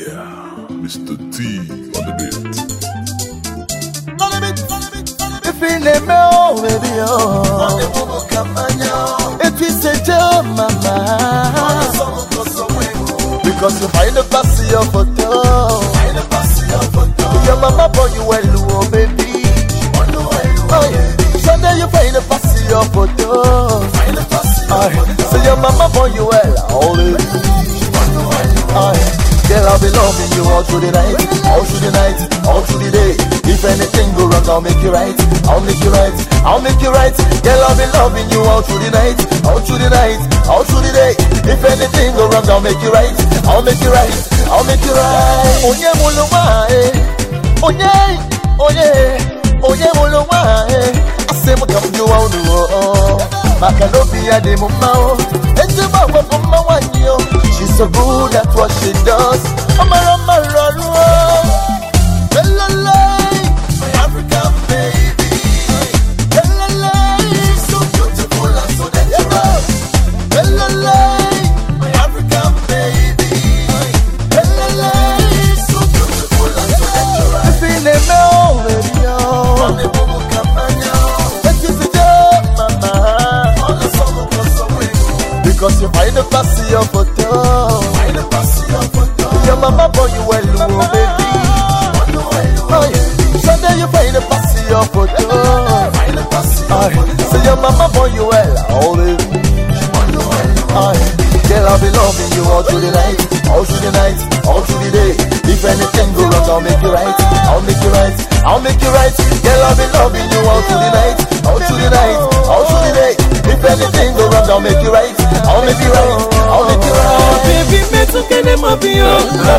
Yeah, Mr. T on the beat. If in the mail, baby, if it's a job, mama, because you find a passy of photo, your mama boy you well, baby. So then you find a passy of photo, so your mama boy you well, always. Girl, I'll be loving you all through the night, all through the night, all through the day. If anything go wrong, I'll make you right, I'll make you right, I'll make you right. Girl, I'll be loving you all through the night, all through the night, all through the day. If anything go wrong, I'll make you right, I'll make you right, I'll make you right. Onye mulwa, onye, onye, onye mulwa, asemu kamju wa unuo. Makanobia de mumao, ejima wa mama wanyo. She's so good at what she does. Amara my African baby. So beautiful and so dangerous. My African baby. So beautiful and so dangerous. If in the mail, baby, on the bobo campagna. That is the job, mama. On the summer was away. Because you find a passy of photo. Your mama boy you well, baby. Sunday you find a passy of photo. So your mama boy you well, always. Girl, I'll be loving you all through the night, all through the night, all through the day. If anything go wrong, I'll make you right, I'll make you right, I'll make you right. Girl, I'll be loving you all through the night, all through the night, all through the day. If anything go wrong, I'll make you right, I'll make you right, I'll make you right. Baby, me to get them up here,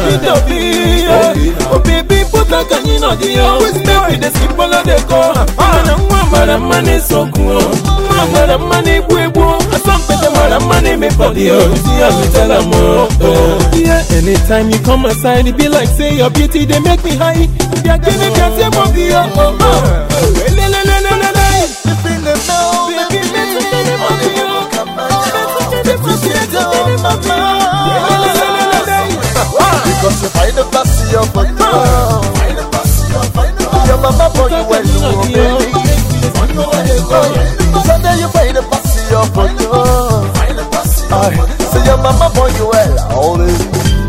oh baby, put a can you not deal. Baby, the simple of the core. The money so cool. The money we won't. Some better money me for the see how we tell them yeah, anytime you come aside, it be like say your beauty, they make me high. Yeah, give me that same of the because you find a passy of photo. Your mama boy you well, baby. Sunday you find a passy of photo. So your mama boy you well, always.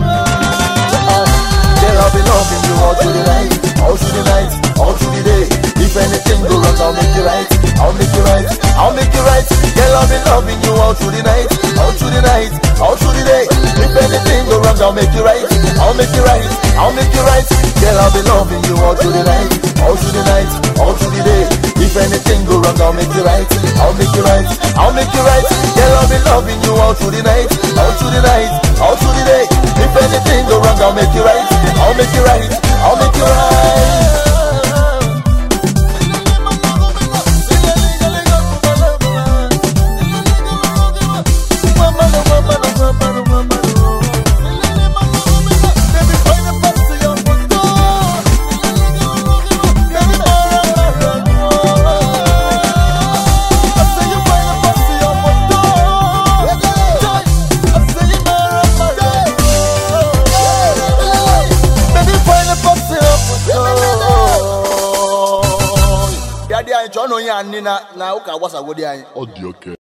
Girl, I'll be loving you all through the night, all through the night, all through the day. If anything go wrong, I'll make you right, I'll make you right, I'll make you right. Girl, I'll be loving you all through the night, all through the night, all through the day. If anything go wrong, I'll make you right, I'll make you right, I'll make you right. Girl, I'll be loving you all through the night, all through the night, all through the day. If anything go wrong, I'll make you right, I'll make you right, I'll make you right. Girl, I'll be loving you all through the night, all through the night, all through the day. If anything go wrong, I'll make you right, I'll make you right, I'll make you right. John Oya Nina na uka wasa godi ayi. Audio.